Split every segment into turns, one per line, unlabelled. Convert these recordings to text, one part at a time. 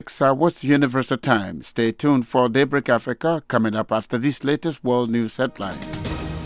What's Universal Time? Stay tuned for Daybreak Africa coming up after these latest world news headlines.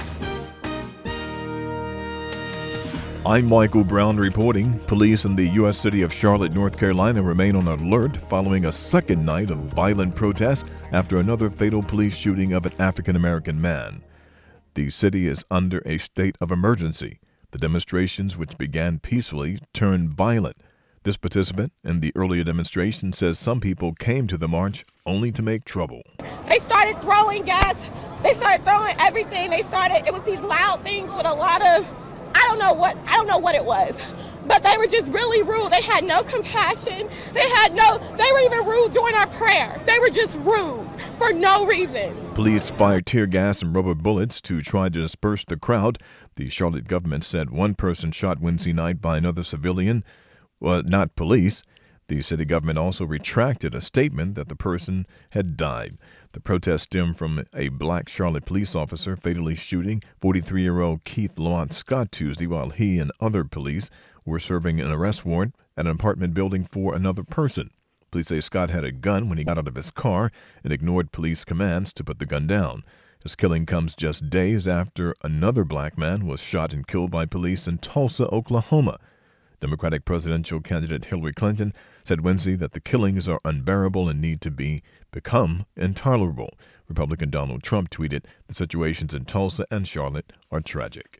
I'm Michael Brown reporting. Police in the U.S. city of Charlotte, North Carolina remain on alert following a second night of violent protests after another fatal police shooting of an African-American man. The city is under a state of emergency. The demonstrations, which began peacefully, turned violent. This participant in the earlier demonstration says some people came to the march only to make trouble.
They started throwing gas. They started throwing everything. It was these loud things with a lot of, I don't know what it was. But they were just really rude. They had no compassion. They were even rude during our prayer. They were just rude for no reason.
Police fired tear gas and rubber bullets to try to disperse the crowd. The Charlotte government said one person shot Wednesday night by another civilian. Well, not police. The city government also retracted a statement that the person had died. The protest stemmed from a black Charlotte police officer fatally shooting 43-year-old Keith Lamont Scott Tuesday while he and other police were serving an arrest warrant at an apartment building for another person. Police say Scott had a gun when he got out of his car and ignored police commands to put the gun down. His killing comes just days after another black man was shot and killed by police in Tulsa, Oklahoma. Democratic presidential candidate Hillary Clinton said Wednesday that the killings are unbearable and need to become intolerable. Republican Donald Trump tweeted, "The situations in Tulsa and Charlotte are tragic."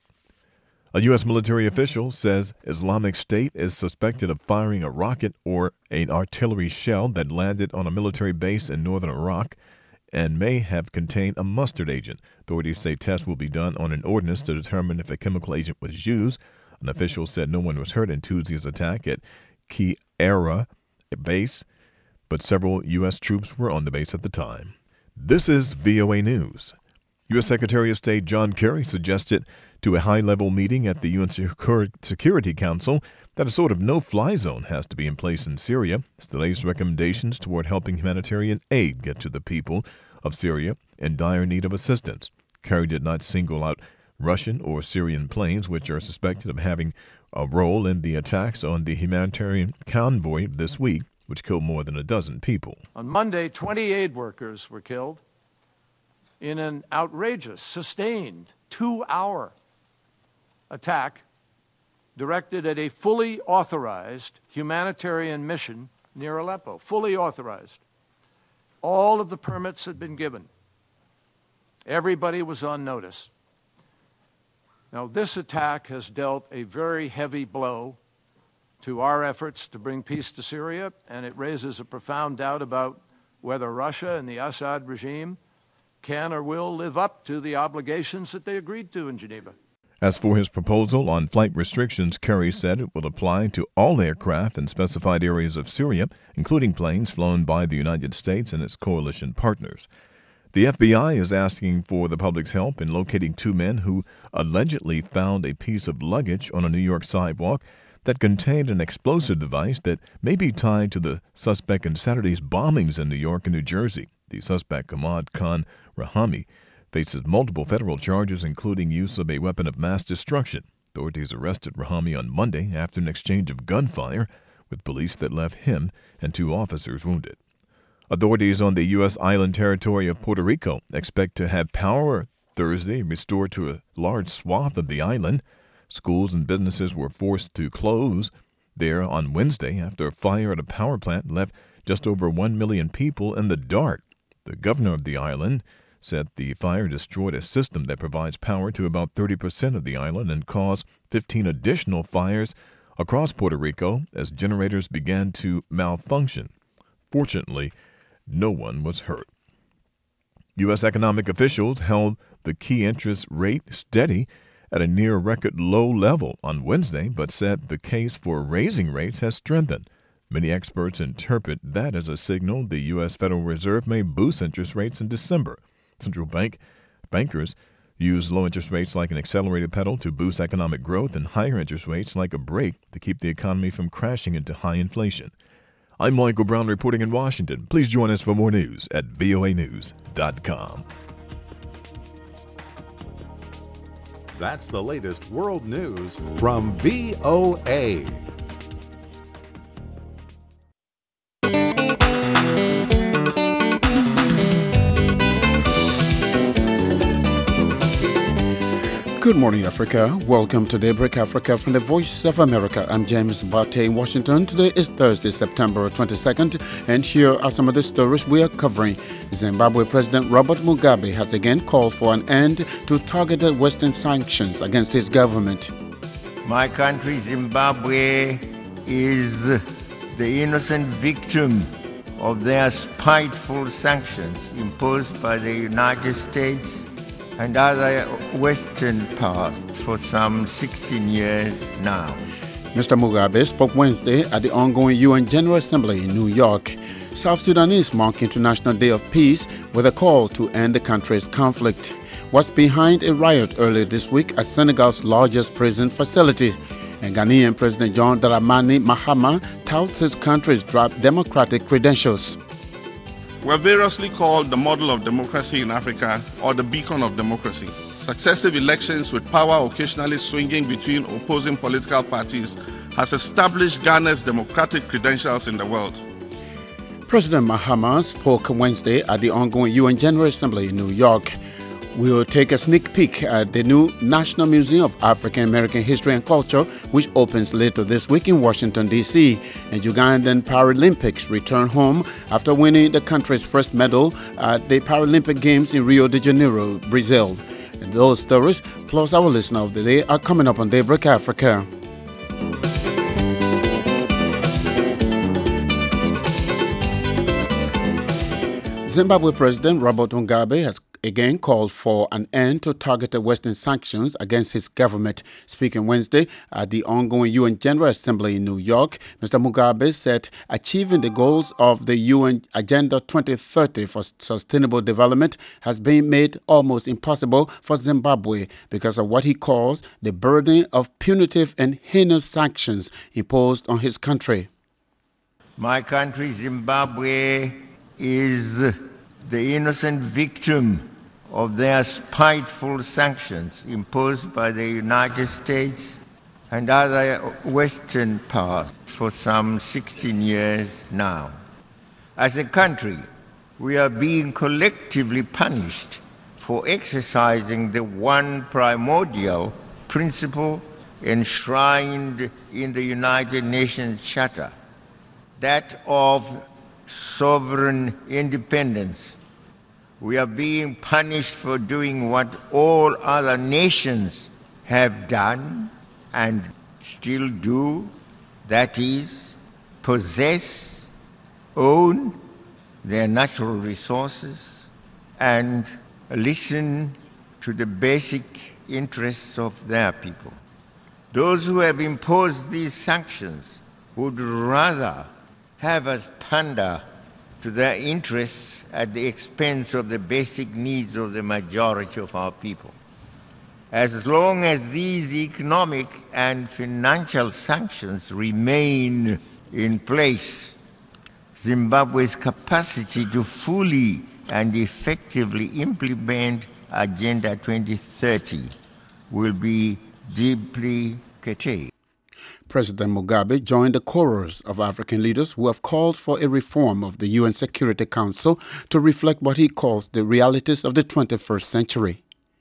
A U.S. military official says Islamic State is suspected of firing a rocket or an artillery shell that landed on a military base in northern Iraq and may have contained a mustard agent. Authorities say tests will be done on an ordnance to determine if a chemical agent was used. An official said no one was hurt in Tuesday's attack at Qi'ara base, but several U.S. troops were on the base at the time. This is VOA News. U.S. Secretary of State John Kerry suggested to a high-level meeting at the UN Security Council that a sort of no-fly zone has to be in place in Syria. It's the latest recommendations toward helping humanitarian aid get to the people of Syria in dire need of assistance. Kerry did not single out Russian or Syrian planes, which are suspected of having a role in the attacks on the humanitarian convoy this week, which killed more than a dozen people.
On Monday, 20 aid workers were killed in an outrageous, sustained, 2-hour attack directed at a fully authorized humanitarian mission near Aleppo. Fully authorized. All of the permits had been given. Everybody was on notice. Now, this attack has dealt a very heavy blow to our efforts to bring peace to Syria, and it raises a profound doubt about whether Russia and the Assad regime can or will live up to the obligations that they agreed to in Geneva.
As for his proposal on flight restrictions, Kerry said it will apply to all aircraft in specified areas of Syria, including planes flown by the United States and its coalition partners. The FBI is asking for the public's help in locating two men who allegedly found a piece of luggage on a New York sidewalk that contained an explosive device that may be tied to the suspect in Saturday's bombings in New York and New Jersey. The suspect, Ahmad Khan Rahami, faces multiple federal charges, including use of a weapon of mass destruction. Authorities arrested Rahami on Monday after an exchange of gunfire with police that left him and 2 officers wounded. Authorities on the U.S. island territory of Puerto Rico expect to have power Thursday restored to a large swath of the island. Schools and businesses were forced to close there on Wednesday after a fire at a power plant left just over 1 million people in the dark. The governor of the island said the fire destroyed a system that provides power to about 30% of the island and caused 15 additional fires across Puerto Rico as generators began to malfunction. Fortunately, no one was hurt. U.S. economic officials held the key interest rate steady at a near record low level on Wednesday, but said the case for raising rates has strengthened. Many experts interpret that as a signal the U.S. Federal Reserve may boost interest rates in December. Central bankers use low interest rates like an accelerated pedal to boost economic growth and higher interest rates like a brake to keep the economy from crashing into high inflation. I'm Michael Brown reporting in Washington. Please join us for more news at voanews.com.
That's the latest world news from VOA.
Good morning, Africa. Welcome to Daybreak Africa from the Voice of America. I'm James Bate in Washington. Today is Thursday, September 22nd, and here are some of the stories we are covering. Zimbabwe President Robert Mugabe has again called for an end to targeted Western sanctions against his government.
My country, Zimbabwe, is the innocent victim of their spiteful sanctions imposed by the United States and other Western powers for some 16 years now.
Mr. Mugabe spoke Wednesday at the ongoing UN General Assembly in New York. South Sudanese mark International Day of Peace with a call to end the country's conflict. What's behind a riot earlier this week at Senegal's largest prison facility? And Ghanaian President John Dramani Mahama touts his country's democratic credentials.
We're variously called the model of democracy in Africa or the beacon of democracy. Successive elections with power occasionally swinging between opposing political parties has established Ghana's democratic credentials in the world.
President Mahama spoke Wednesday at the ongoing UN General Assembly in New York. We'll take a sneak peek at the new National Museum of African American History and Culture, which opens later this week in Washington, D.C. And Ugandan Paralympics return home after winning the country's first medal at the Paralympic Games in Rio de Janeiro, Brazil. And those stories, plus our listener of the day, are coming up on Daybreak Africa. Zimbabwe President Robert Mugabe has again called for an end to targeted Western sanctions against his government. Speaking Wednesday at the ongoing UN General Assembly in New York, Mr. Mugabe said achieving the goals of the UN Agenda 2030 for Sustainable Development has been made almost impossible for Zimbabwe because of what he calls the burden of punitive and heinous sanctions imposed on his country.
My country, Zimbabwe, is the innocent victim of their spiteful sanctions imposed by the United States and other Western powers for some 16 years now. As a country, we are being collectively punished for exercising the one primordial principle enshrined in the United Nations Charter, that of sovereign independence. We are being punished for doing what all other nations have done and still do, that is, possess, own their natural resources and listen to the basic interests of their people. Those who have imposed these sanctions would rather have us pander to their interests at the expense of the basic needs of the majority of our people. As long as these economic and financial sanctions remain in place, Zimbabwe's capacity to fully and effectively implement Agenda 2030 will be deeply curtailed.
President Mugabe joined the chorus of African leaders who have called for a reform of the UN Security Council to reflect what he calls the realities of the 21st century.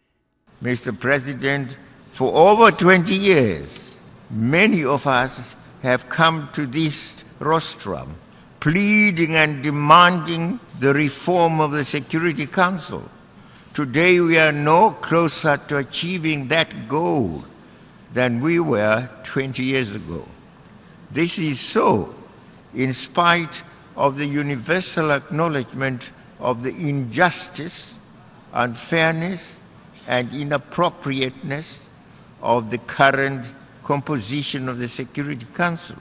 Mr. President, for over 20 years, many of us have come to this rostrum pleading and demanding the reform of the Security Council. Today we are no closer to achieving that goal than we were 20 years ago. This is so in spite of the universal acknowledgement of the injustice, unfairness, and inappropriateness of the current composition of the Security Council.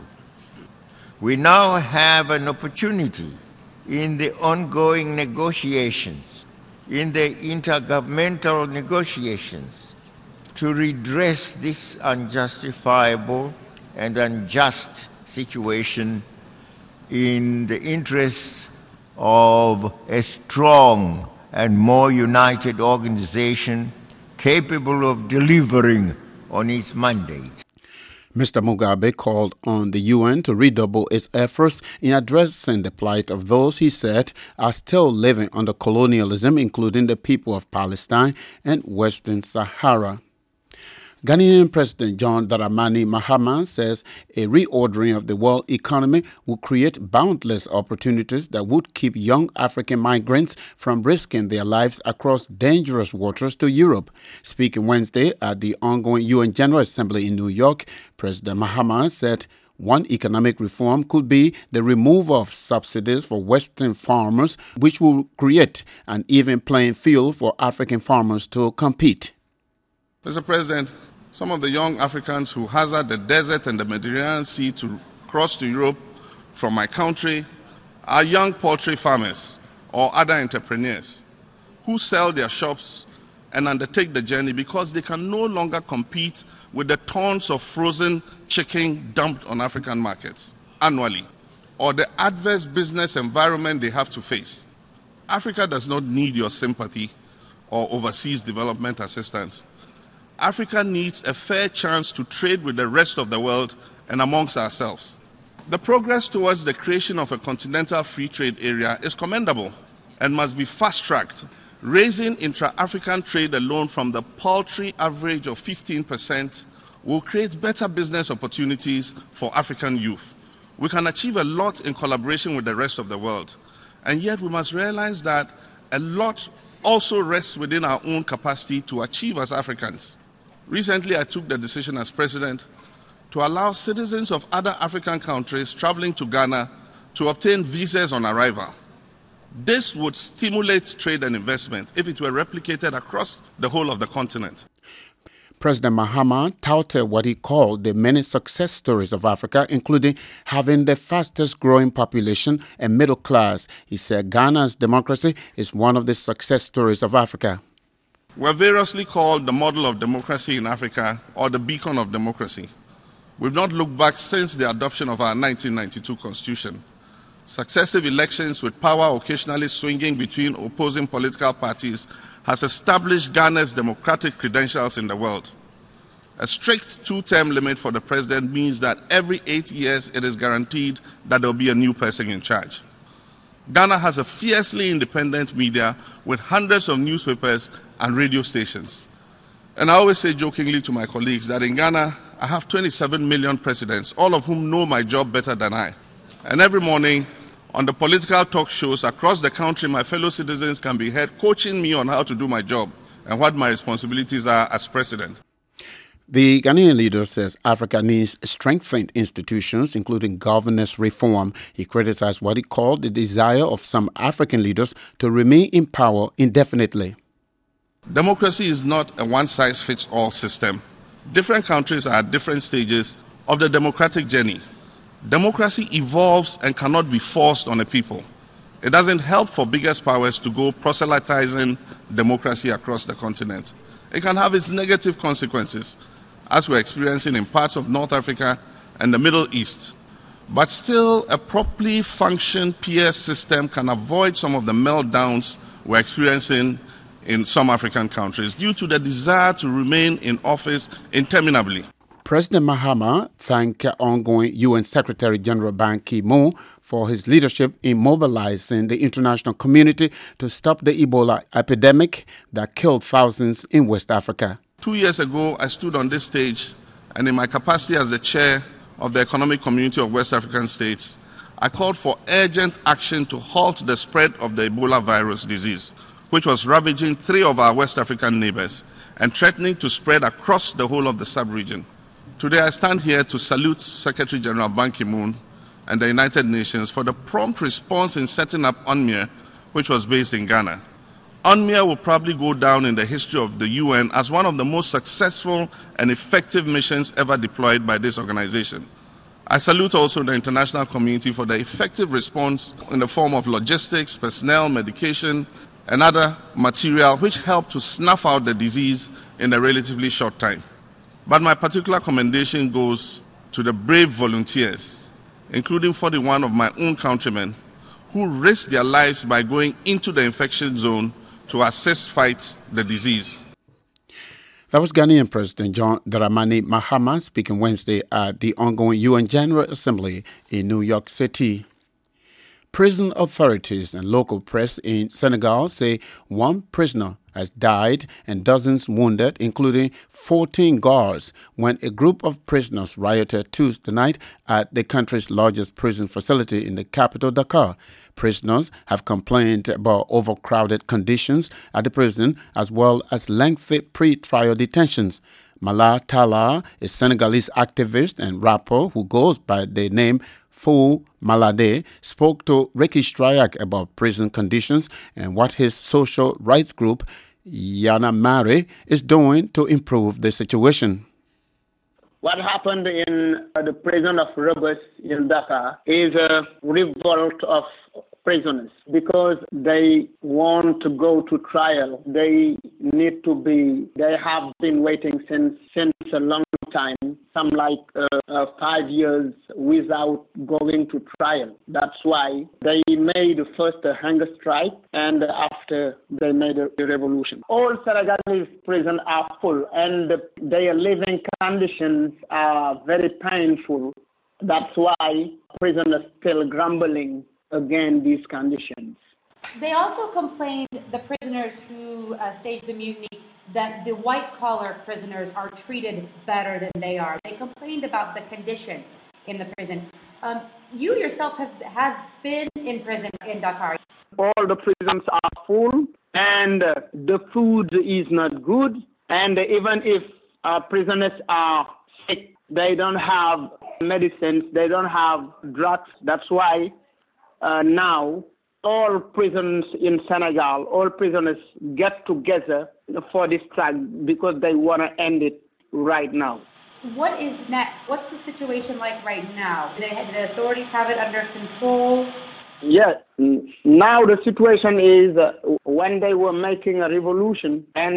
We now have an opportunity in the ongoing negotiations, in the intergovernmental negotiations, to redress this unjustifiable and unjust situation in the interests of a strong and more united organization capable of delivering on its mandate.
Mr. Mugabe called on the UN to redouble its efforts in addressing the plight of those he said are still living under colonialism, including the people of Palestine and Western Sahara. Ghanaian President John Dramani Mahama says a reordering of the world economy will create boundless opportunities that would keep young African migrants from risking their lives across dangerous waters to Europe. Speaking Wednesday at the ongoing UN General Assembly in New York, President Mahama said one economic reform could be the removal of subsidies for Western farmers, which will create an even playing field for African farmers to compete.
Mr. President, some of the young Africans who hazard the desert and the Mediterranean Sea to cross to Europe from my country are young poultry farmers or other entrepreneurs who sell their shops and undertake the journey because they can no longer compete with the tons of frozen chicken dumped on African markets annually, or the adverse business environment they have to face. Africa does not need your sympathy or overseas development assistance. Africa needs a fair chance to trade with the rest of the world and amongst ourselves. The progress towards the creation of a continental free trade area is commendable and must be fast-tracked. Raising intra-African trade alone from the paltry average of 15% will create better business opportunities for African youth. We can achieve a lot in collaboration with the rest of the world, and yet we must realize that a lot also rests within our own capacity to achieve as Africans. Recently, I took the decision as president to allow citizens of other African countries traveling to Ghana to obtain visas on arrival. This would stimulate trade and investment if it were replicated across the whole of the continent.
President Mahama touted what he called the many success stories of Africa, including having the fastest growing population and middle class. He said Ghana's democracy is one of the success stories of Africa.
We're variously called the model of democracy in Africa or the beacon of democracy. We've not looked back since the adoption of our 1992 Constitution. Successive elections with power occasionally swinging between opposing political parties has established Ghana's democratic credentials in the world. A strict two-term limit for the president means that every 8 years it is guaranteed that there will be a new person in charge. Ghana has a fiercely independent media with hundreds of newspapers and radio stations. And I always say jokingly to my colleagues that in Ghana, I have 27 million presidents, all of whom know my job better than I. And every morning, on the political talk shows across the country, my fellow citizens can be heard coaching me on how to do my job and what my responsibilities are as president.
The Ghanaian leader says Africa needs strengthened institutions, including governance reform. He criticized what he called the desire of some African leaders to remain in power indefinitely.
Democracy is not a one-size-fits-all system. Different countries are at different stages of the democratic journey. Democracy evolves and cannot be forced on a people. It doesn't help for biggest powers to go proselytizing democracy across the continent. It can have its negative consequences, as we're experiencing in parts of North Africa and the Middle East. But still, a properly functioning peer system can avoid some of the meltdowns we're experiencing in some African countries due to the desire to remain in office interminably.
President Mahama thanked ongoing UN Secretary General Ban Ki-moon for his leadership in mobilizing the international community to stop the Ebola epidemic that killed thousands in West Africa.
2 years ago, I stood on this stage, and in my capacity as the chair of the Economic Community of West African States, I called for urgent action to halt the spread of the Ebola virus disease, which was ravaging 3 of our West African neighbors and threatening to spread across the whole of the sub-region. Today, I stand here to salute Secretary General Ban Ki-moon and the United Nations for the prompt response in setting up UNMIR, which was based in Ghana. UNMIR will probably go down in the history of the UN as one of the most successful and effective missions ever deployed by this organization. I salute also the international community for the effective response in the form of logistics, personnel, medication, and other material which helped to snuff out the disease in a relatively short time. But my particular commendation goes to the brave volunteers, including 41 of my own countrymen, who risked their lives by going into the infection zone to assist fight the disease.
That was Ghanaian President John Dramani Mahama speaking Wednesday at the ongoing UN General Assembly in New York City. Prison authorities and local press in Senegal say one prisoner has died and dozens wounded, including 14 guards, when a group of prisoners rioted Tuesday night at the country's largest prison facility in the capital, Dakar. Prisoners have complained about overcrowded conditions at the prison as well as lengthy pre-trial detentions. Mala Talla, a Senegalese activist and rapper who goes by the name Fou Malade, spoke to Ricky Strayak about prison conditions and what his social rights group, Yana Mare, is doing to improve the situation.
What happened in the prison of Rebus in Dakar is a revolt of prisoners because they want to go to trial. They have been waiting since a long time, some like 5 years without going to trial. That's why they made first a hunger strike and after they made a revolution. All Senegalese prisons are full and their living conditions are very painful. That's why prisoners still grumbling against these conditions.
They also complained, the prisoners who staged the mutiny, that the white-collar prisoners are treated better than they are. They complained about the conditions in the prison. You yourself have been in prison in Dakar.
All the prisons are full and the food is not good. And even if prisoners are sick, they don't have medicines, they don't have drugs. That's why now all prisons in Senegal, all prisoners get together for this strike because they want to end it right now.
What is next? What's the situation like right now? Do the authorities have it under control?
Yes. Now the situation is when they were making a revolution and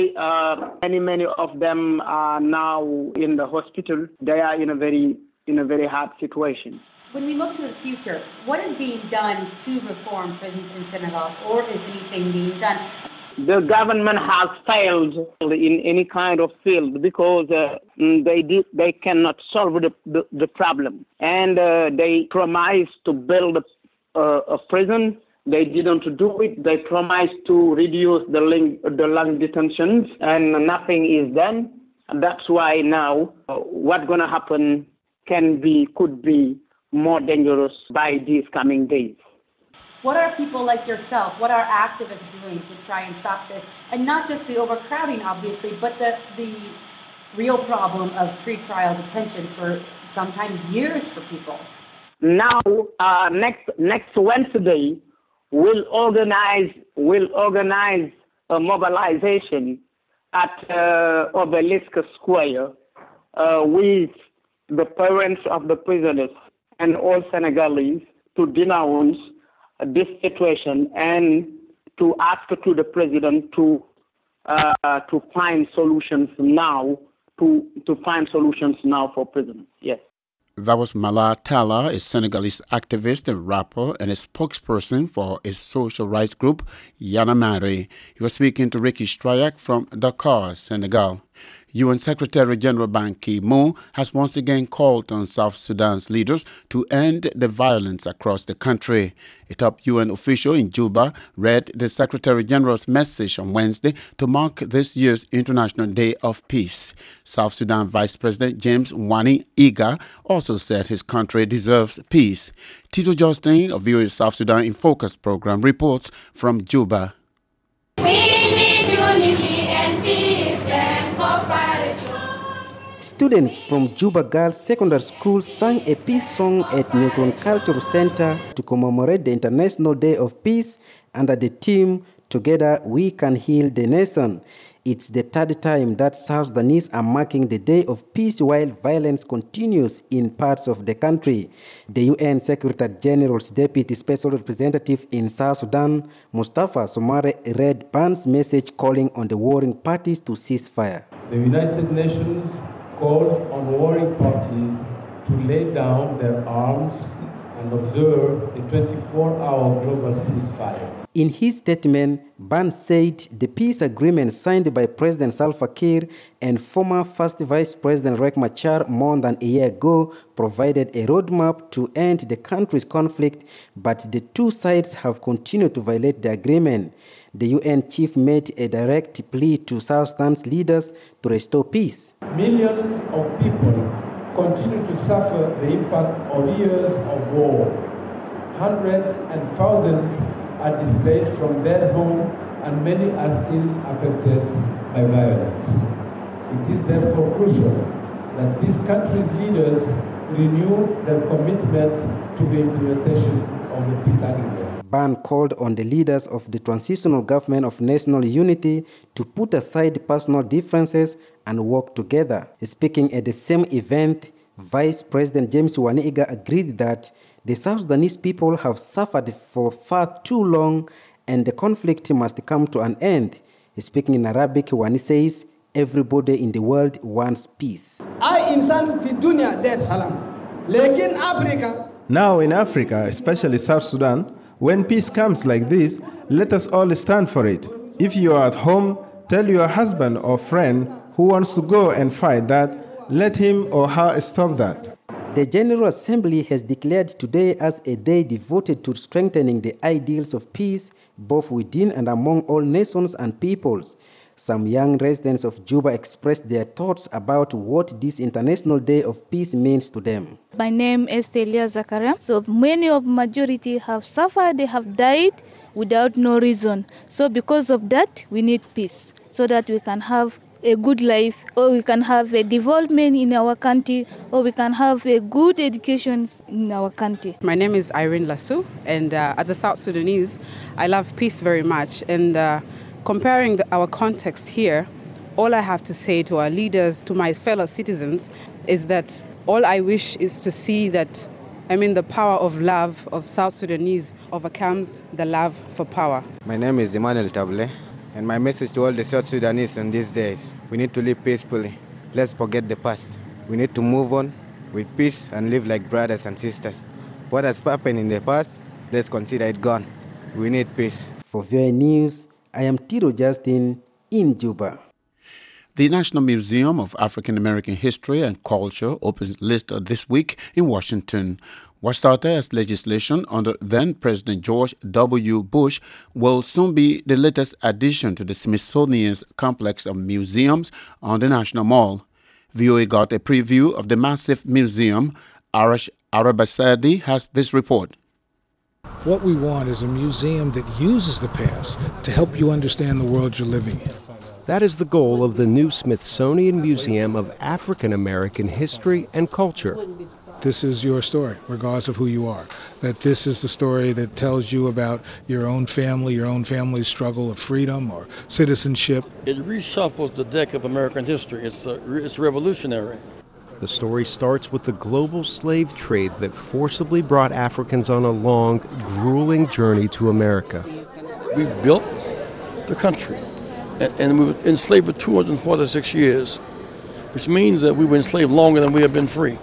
many of them are now in the hospital. They are in a very hard situation.
When we look to the future, what is being done to reform prisons in Senegal, or is anything being done?
The government has failed in any kind of field because they cannot solve the problem. And they promised to build a prison. They didn't do it. They promised to reduce the long detentions, and nothing is done. And that's why now what's going to happen could be more dangerous by these coming days.
What are people like yourself, what are activists doing to try and stop this? And not just the overcrowding, obviously, but the real problem of pre-trial detention for sometimes years for people.
Now, next Wednesday, we'll organize a mobilization at Obelisk Square with the parents of the prisoners and all Senegalese to denounce this situation and to ask to the president to find solutions now for prisoners. Yes.
That was Mala Talla, a Senegalese activist, a rapper, and a spokesperson for a social rights group, Yana Mare. He was speaking to Ricky Strayak from Dakar, Senegal. UN Secretary-General Ban Ki-moon has once again called on South Sudan's leaders to end the violence across the country. A top UN official in Juba read the Secretary-General's message on Wednesday to mark this year's International Day of Peace. South Sudan Vice President James Wani Iga also said his country deserves peace. Tito Justin of VOA South Sudan in Focus program reports from Juba.
We need unity and peace.
Students from Juba Girls Secondary School sang a peace song at Newton Cultural Center to commemorate the International Day of Peace under the theme, Together We Can Heal the Nation. It's the third time that South Sudanese are marking the Day of Peace while violence continues in parts of the country. The UN Secretary General's Deputy Special Representative in South Sudan, Mustafa Somare, read Ban's message calling on the warring parties to cease fire.
The United Nations calls on warring parties to lay down their arms and observe a 24-hour global ceasefire.
In his statement, Ban said the peace agreement signed by President Salva Kiir and former First Vice President Riek Machar more than a year ago provided a roadmap to end the country's conflict, but the two sides have continued to violate the agreement. The UN chief made a direct plea to South Sudan's leaders to restore peace.
Millions of people continue to suffer the impact of years of war. Hundreds and thousands are displaced from their home, and many are still affected by violence. It is therefore crucial that these countries' leaders renew their commitment to the implementation of the peace agreement.
Ban called on the leaders of the Transitional Government of National Unity to put aside personal differences and work together. Speaking at the same event, Vice President James Waniga agreed that the South Sudanese people have suffered for far too long and the conflict must come to an end. Speaking in Arabic, Wani says, everybody in the world wants peace.
Now in Africa, especially South Sudan, when peace comes like this, let us all stand for it. If you are at home, tell your husband or friend who wants to go and fight that, let him or her stop that.
The General Assembly has declared today as a day devoted to strengthening the ideals of peace, both within and among all nations and peoples. Some young residents of Juba expressed their thoughts about what this International Day of Peace means to them.
My name is Telia Zakaria. So many of majority have suffered, they have died without no reason. So because of that, we need peace so that we can have a good life, or we can have a development in our country, or we can have a good education in our country.
My name is Irene Lassou, and as a South Sudanese, I love peace very much. And comparing our context here, all I have to say to our leaders, to my fellow citizens, is that all I wish is to see that, the power of love of South Sudanese overcomes the love for power.
My name is Emmanuel Table. And my message to all the South Sudanese in these days, we need to live peacefully. Let's forget the past. We need to move on with peace and live like brothers and sisters. What has happened in the past, let's consider it gone. We need peace.
For VOA News, I am Tiro Justin in Juba.
The National Museum of African American History and Culture opens list this week in Washington. What started as legislation under then-President George W. Bush will soon be the latest addition to the Smithsonian's complex of museums on the National Mall. VOA got a preview of the massive museum. Arash Arabasadi has this report.
What we want is a museum that uses the past to help you understand the world you're living in.
That is the goal of the new Smithsonian Museum of African American History and Culture.
This is your story, regardless of who you are. That this is the story that tells you about your own family, your own family's struggle of freedom or citizenship.
It reshuffles the deck of American history. It's revolutionary.
The story starts with the global slave trade that forcibly brought Africans on a long, grueling journey to America.
We built the country, and we were enslaved for 246 years, which means that we were enslaved longer than we have been free.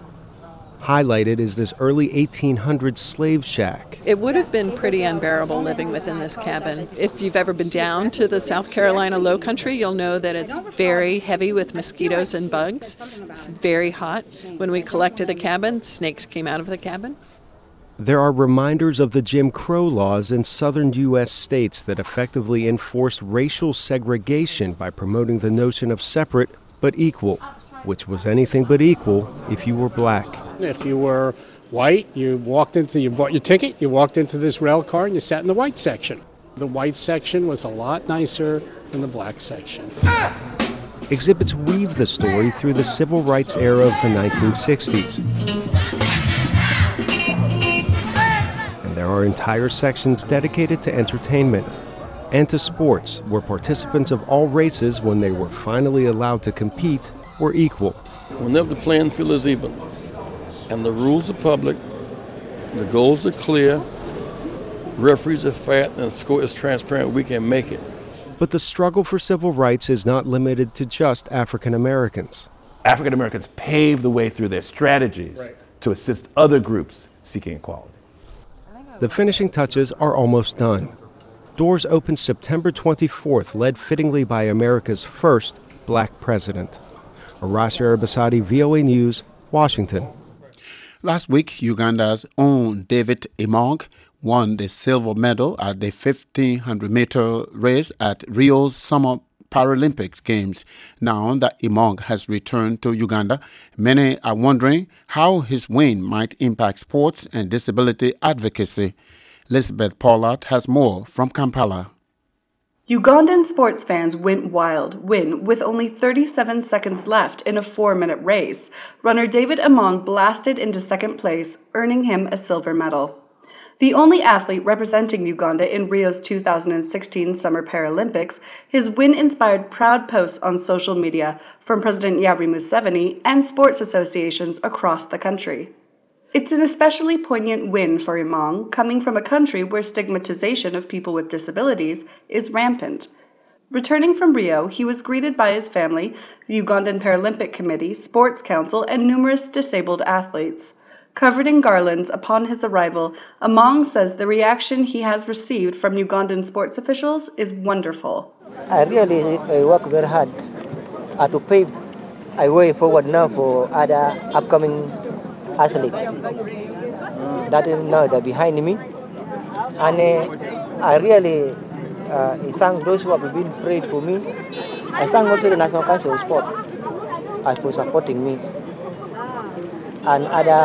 Highlighted is this early 1800s slave shack.
It would have been pretty unbearable living within this cabin. If you've ever been down to the South Carolina low country, you'll know that it's very heavy with mosquitoes and bugs. It's very hot. When we collected the cabin, snakes came out of the cabin.
There are reminders of the Jim Crow laws in southern U.S. states that effectively enforced racial segregation by promoting the notion of separate but equal, which was anything but equal if you were black.
If you were white, you bought your ticket, you walked into this rail car and you sat in the white section. The white section was a lot nicer than the black section.
Exhibits weave the story through the civil rights era of the 1960s. And there are entire sections dedicated to entertainment and to sports, where participants of all races, when they were finally allowed to compete, were equal.
Whenever the playing field is even, and the rules are public, the goals are clear, referees are fair, and the score is transparent, we can make it.
But the struggle for civil rights is not limited to just African Americans.
African Americans paved the way through their strategies to assist other groups seeking equality.
The finishing touches are almost done. doors open September 24th, led fittingly by America's first black president. Arash Arabasadi, VOA News, Washington.
Last week, Uganda's own David Imong won the silver medal at the 1,500-meter race at Rio's Summer Paralympics Games. Now that Imong has returned to Uganda, many are wondering how his win might impact sports and disability advocacy. Elizabeth Pollard has more from Kampala.
Ugandan sports fans went wild when, with only 37 seconds left in a 4-minute race, runner David Imong blasted into second place, earning him a silver medal. The only athlete representing Uganda in Rio's 2016 Summer Paralympics, his win inspired proud posts on social media from President Yoweri Museveni and sports associations across the country. It's an especially poignant win for Imong, coming from a country where stigmatization of people with disabilities is rampant. Returning from Rio, he was greeted by his family, the Ugandan Paralympic Committee, Sports Council, and numerous disabled athletes. Covered in garlands upon his arrival, Imong says the reaction he has received from Ugandan sports officials is wonderful.
I really work very hard to pave a way forward now for other upcoming athletes that now they're behind me. And I really thank those who have been prayed for me. I thank also the National Council of Sport for supporting me, and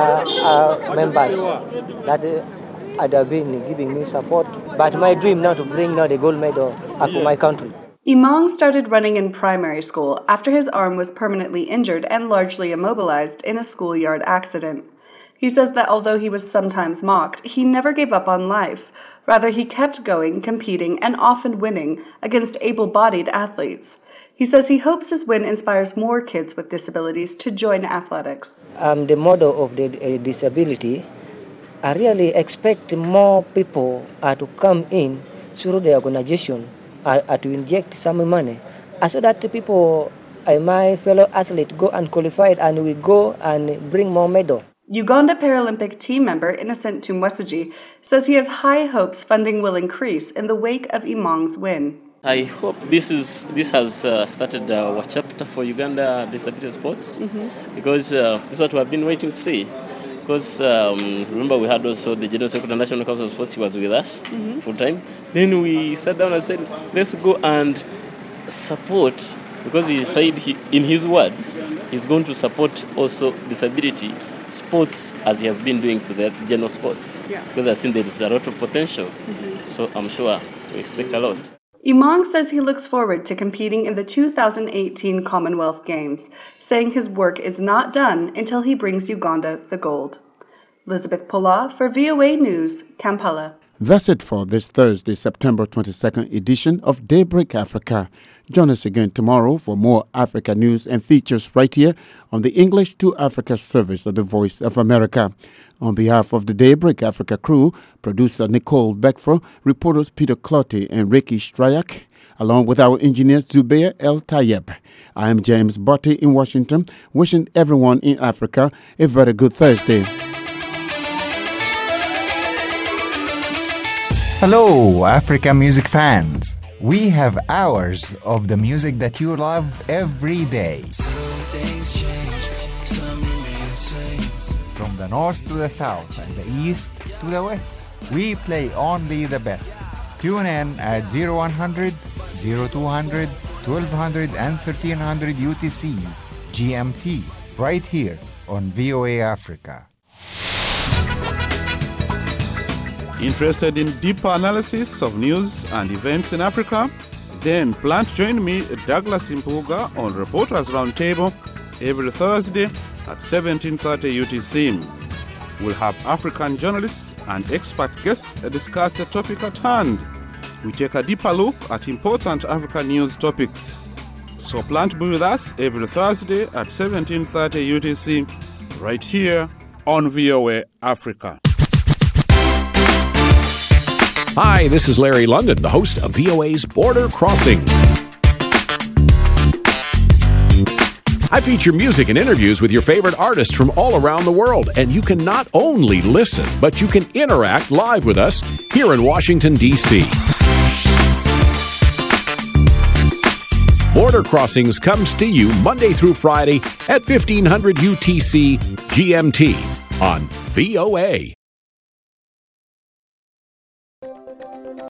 other members that have been giving me support. But my dream now to bring now the gold medal for my country.
Imong started running in primary school after his arm was permanently injured and largely immobilized in a schoolyard accident. He says that although he was sometimes mocked, he never gave up on life. Rather, he kept going, competing, and often winning against able-bodied athletes. He says he hopes his win inspires more kids with disabilities to join athletics.
I'm the model of the disability. I really expect more people to come in through the organization to inject some money so that the people, my fellow athletes, go and qualify and we go and bring more medals.
Uganda Paralympic team member Innocent Tumwesigye says he has high hopes funding will increase in the wake of Imong's win.
I hope this has started our chapter for Uganda disability sports, because this is what we have been waiting to see. Because remember, we had also the General Secretary of the National Council of Sports. He was with us full time. Then we sat down and said, let's go and support, because he said in his words, he's going to support also disability sports as he has been doing to the general sports. Because I think there is a lot of potential. So I'm sure we expect a lot.
Imong says he looks forward to competing in the 2018 Commonwealth Games, saying his work is not done until he brings Uganda the gold. Elizabeth Pola for VOA News, Kampala.
That's it for this Thursday, September 22nd edition of Daybreak Africa. Join us again tomorrow for more Africa news and features right here on the English to Africa service of the Voice of America. On behalf of the Daybreak Africa crew, producer Nicole Beckford, reporters Peter Clottey and Ricky Stryak, along with our engineer Zubair El Tayeb. I am James Botti in Washington, wishing everyone in Africa a very good Thursday.
Hello, Africa music fans. We have hours of the music that you love every day. From the north to the south and the east to the west, we play only the best. Tune in at 0100, 0200, 1200 and 1300 UTC, GMT, right here on VOA Africa.
Interested in deeper analysis of news and events in Africa? Then plan to join me, Douglas Impuga, on Reporters Roundtable every Thursday at 17:30 UTC. We'll have African journalists and expert guests discuss the topic at hand. We take a deeper look at important African news topics. So plan to be with us every Thursday at 17:30 UTC, right here on VOA Africa.
Hi, this is Larry London, the host of VOA's Border Crossing. I feature music and interviews with your favorite artists from all around the world, and you can not only listen, but you can interact live with us here in Washington, D.C. Border Crossings comes to you Monday through Friday at 1500 UTC GMT on VOA.